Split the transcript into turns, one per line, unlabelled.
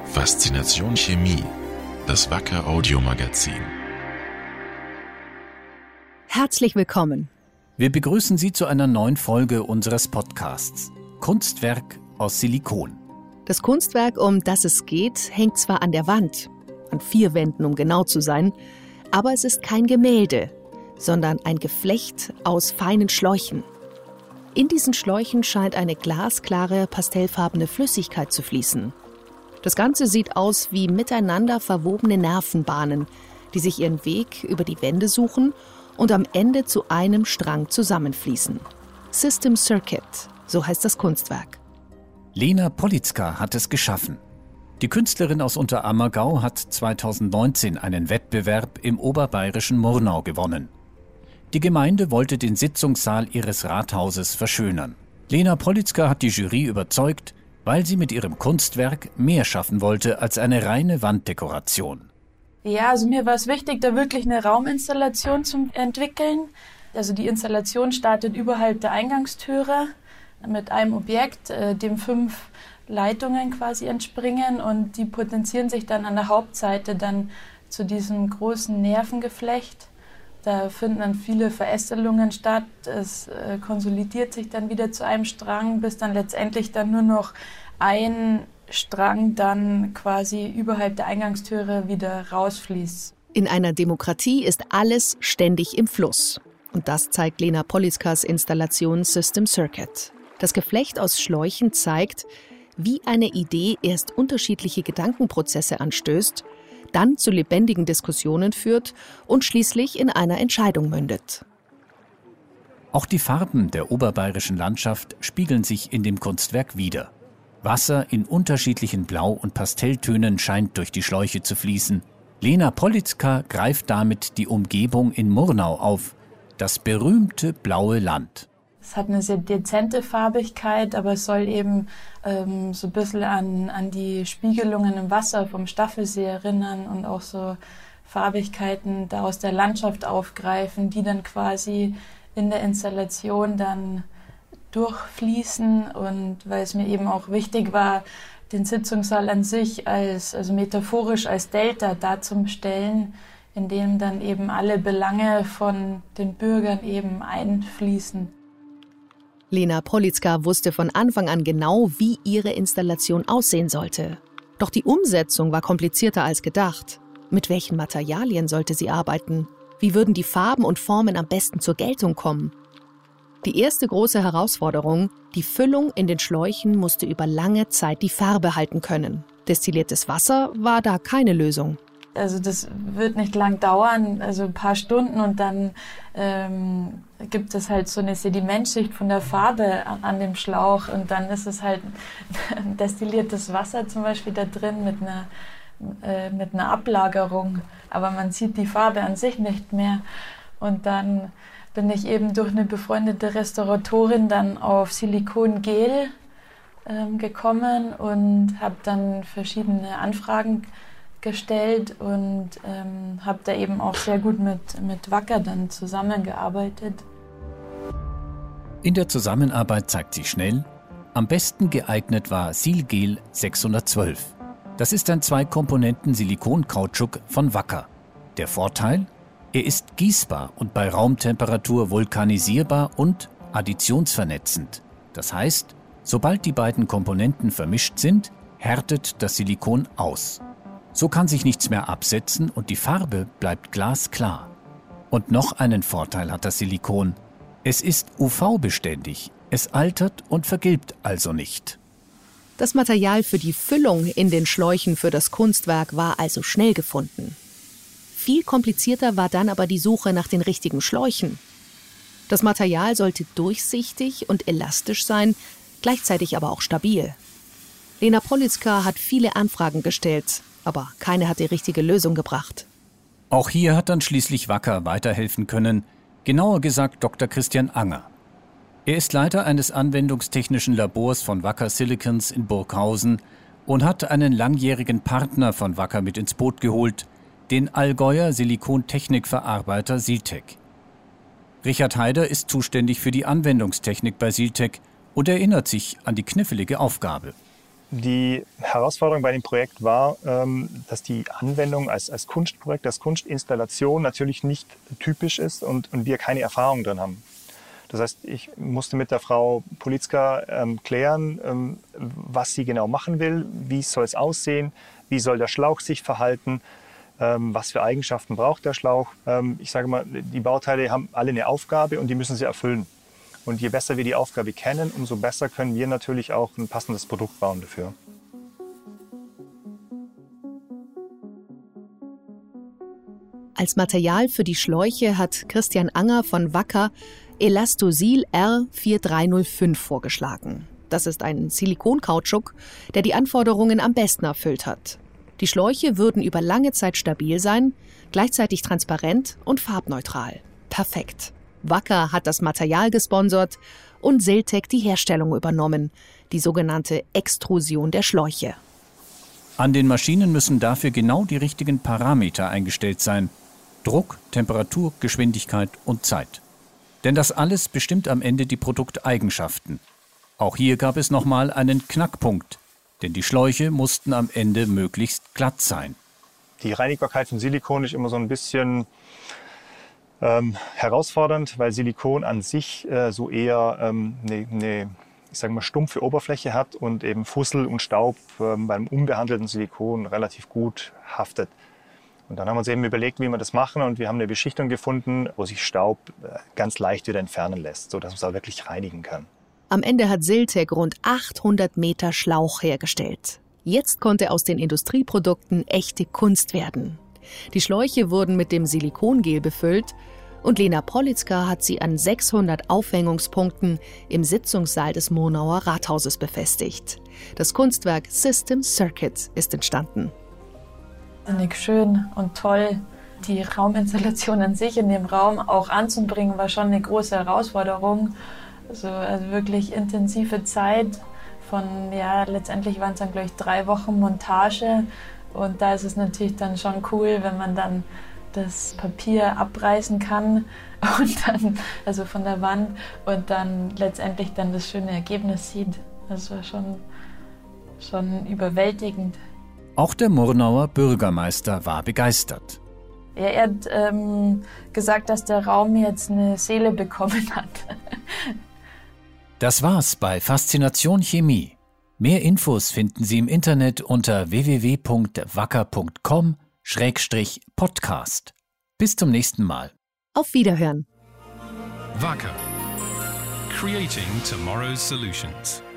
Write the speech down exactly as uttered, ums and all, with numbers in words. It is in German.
Faszination Chemie, das Wacker Audiomagazin.
Herzlich willkommen.
Wir begrüßen Sie zu einer neuen Folge unseres Podcasts Kunstwerk aus Silikon.
Das Kunstwerk, um das es geht, hängt zwar an der Wand, an vier Wänden, um genau zu sein, aber es ist kein Gemälde, sondern ein Geflecht aus feinen Schläuchen. In diesen Schläuchen scheint eine glasklare, pastellfarbene Flüssigkeit zu fließen. Das Ganze sieht aus wie miteinander verwobene Nervenbahnen, die sich ihren Weg über die Wände suchen und am Ende zu einem Strang zusammenfließen. System Circuit, so heißt das Kunstwerk.
Lena Politzka hat es geschaffen. Die Künstlerin aus Unterammergau hat zweitausendneunzehn einen Wettbewerb im oberbayerischen Murnau gewonnen. Die Gemeinde wollte den Sitzungssaal ihres Rathauses verschönern. Lena Politzka hat die Jury überzeugt, weil sie mit ihrem Kunstwerk mehr schaffen wollte als eine reine Wanddekoration.
Ja, also mir war es wichtig, da wirklich eine Rauminstallation zu entwickeln. Also die Installation startet überhalb der Eingangstüre mit einem Objekt, äh, dem fünf Leitungen quasi entspringen, und die potenzieren sich dann an der Hauptseite dann zu diesem großen Nervengeflecht. Da finden dann viele Verästelungen statt, es äh, konsolidiert sich dann wieder zu einem Strang, bis dann letztendlich dann nur noch ein Strang dann quasi überhalb der Eingangstüre wieder rausfließt.
In einer Demokratie ist alles ständig im Fluss. Und das zeigt Lena Politzkas Installation System Circuit. Das Geflecht aus Schläuchen zeigt, wie eine Idee erst unterschiedliche Gedankenprozesse anstößt, dann zu lebendigen Diskussionen führt und schließlich in einer Entscheidung mündet.
Auch die Farben der oberbayerischen Landschaft spiegeln sich in dem Kunstwerk wider. Wasser in unterschiedlichen Blau- und Pastelltönen scheint durch die Schläuche zu fließen. Lena Politzka greift damit die Umgebung in Murnau auf, das berühmte blaue Land.
Es hat eine sehr dezente Farbigkeit, aber es soll eben ähm, so ein bisschen an, an die Spiegelungen im Wasser vom Staffelsee erinnern und auch so Farbigkeiten da aus der Landschaft aufgreifen, die dann quasi in der Installation dann durchfließen. Und weil es mir eben auch wichtig war, den Sitzungssaal an sich als, also metaphorisch als Delta darzustellen, in dem dann eben alle Belange von den Bürgern eben einfließen.
Lena Politzka wusste von Anfang an genau, wie ihre Installation aussehen sollte. Doch die Umsetzung war komplizierter als gedacht. Mit welchen Materialien sollte sie arbeiten? Wie würden die Farben und Formen am besten zur Geltung kommen? Die erste große Herausforderung, die Füllung in den Schläuchen musste über lange Zeit die Farbe halten können. Destilliertes Wasser war da keine Lösung.
Also das wird nicht lang dauern, also ein paar Stunden, und dann ähm, gibt es halt so eine Sedimentschicht von der Farbe an, an dem Schlauch, und dann ist es halt destilliertes Wasser zum Beispiel da drin mit einer, äh, mit einer Ablagerung, aber man sieht die Farbe an sich nicht mehr. Und dann bin ich eben durch eine befreundete Restauratorin dann auf Silikongel ähm, gekommen und habe dann verschiedene Anfragen gestellt und ähm, habe da eben auch sehr gut mit, mit Wacker dann zusammengearbeitet.
In der Zusammenarbeit zeigt sich schnell, am besten geeignet war Silgel sechshundertzwölf. Das ist ein Zwei-Komponenten-Silikon-Kautschuk von Wacker. Der Vorteil? Er ist gießbar und bei Raumtemperatur vulkanisierbar und additionsvernetzend. Das heißt, sobald die beiden Komponenten vermischt sind, härtet das Silikon aus. So kann sich nichts mehr absetzen und die Farbe bleibt glasklar. Und noch einen Vorteil hat das Silikon. Es ist U V-beständig, es altert und vergilbt also nicht.
Das Material für die Füllung in den Schläuchen für das Kunstwerk war also schnell gefunden. Viel komplizierter war dann aber die Suche nach den richtigen Schläuchen. Das Material sollte durchsichtig und elastisch sein, gleichzeitig aber auch stabil. Lena Politzka hat viele Anfragen gestellt, aber keine hat die richtige Lösung gebracht.
Auch hier hat dann schließlich Wacker weiterhelfen können, genauer gesagt Doktor Christian Anger. Er ist Leiter eines anwendungstechnischen Labors von Wacker Silicons in Burghausen und hat einen langjährigen Partner von Wacker mit ins Boot geholt, den Allgäuer Silikontechnikverarbeiter Siltec. Richard Haider ist zuständig für die Anwendungstechnik bei Siltec und erinnert sich an die knifflige Aufgabe.
Die Herausforderung bei dem Projekt war, dass die Anwendung als, als Kunstprojekt, als Kunstinstallation natürlich nicht typisch ist und, und wir keine Erfahrung drin haben. Das heißt, ich musste mit der Frau Politzka ähm, klären, ähm, was sie genau machen will, wie soll es aussehen, wie soll der Schlauch sich verhalten, ähm, was für Eigenschaften braucht der Schlauch. Ähm, ich sage mal, die Bauteile haben alle eine Aufgabe und die müssen sie erfüllen. Und je besser wir die Aufgabe kennen, umso besser können wir natürlich auch ein passendes Produkt bauen dafür.
Als Material für die Schläuche hat Christian Anger von Wacker Elastosil R vier drei null fünf vorgeschlagen. Das ist ein Silikonkautschuk, der die Anforderungen am besten erfüllt hat. Die Schläuche würden über lange Zeit stabil sein, gleichzeitig transparent und farbneutral. Perfekt. Wacker hat das Material gesponsert und Siltec die Herstellung übernommen, die sogenannte Extrusion der Schläuche.
An den Maschinen müssen dafür genau die richtigen Parameter eingestellt sein. Druck, Temperatur, Geschwindigkeit und Zeit. Denn das alles bestimmt am Ende die Produkteigenschaften. Auch hier gab es nochmal einen Knackpunkt, denn die Schläuche mussten am Ende möglichst glatt sein.
Die Reinigbarkeit von Silikon ist immer so ein bisschen ähm, herausfordernd, weil Silikon an sich äh, so eher ähm, eine, eine ich sage mal, stumpfe Oberfläche hat und eben Fussel und Staub ähm, beim unbehandelten Silikon relativ gut haftet. Und dann haben wir uns eben überlegt, wie wir das machen, und wir haben eine Beschichtung gefunden, wo sich Staub ganz leicht wieder entfernen lässt, sodass man es auch wirklich reinigen kann.
Am Ende hat Siltec rund achthundert Meter Schlauch hergestellt. Jetzt konnte aus den Industrieprodukten echte Kunst werden. Die Schläuche wurden mit dem Silikongel befüllt und Lena Politzka hat sie an sechshundert Aufhängungspunkten im Sitzungssaal des Murnauer Rathauses befestigt. Das Kunstwerk System Circuit ist entstanden.
Wahnsinnig schön und toll. Die Rauminstallation an sich in dem Raum auch anzubringen, war schon eine große Herausforderung. Also, also wirklich intensive Zeit von, ja, letztendlich waren es dann, glaube ich, drei Wochen Montage. Und da ist es natürlich dann schon cool, wenn man dann das Papier abreißen kann und dann, also von der Wand, und dann letztendlich dann das schöne Ergebnis sieht. Das war schon, schon überwältigend.
Auch der Murnauer Bürgermeister war begeistert.
Ja, er hat ähm, gesagt, dass der Raum jetzt eine Seele bekommen hat.
Das war's bei Faszination Chemie. Mehr Infos finden Sie im Internet unter w w w punkt wacker punkt com Schrägstrich Podcast. Bis zum nächsten Mal.
Auf Wiederhören.
Wacker. Creating tomorrow's solutions.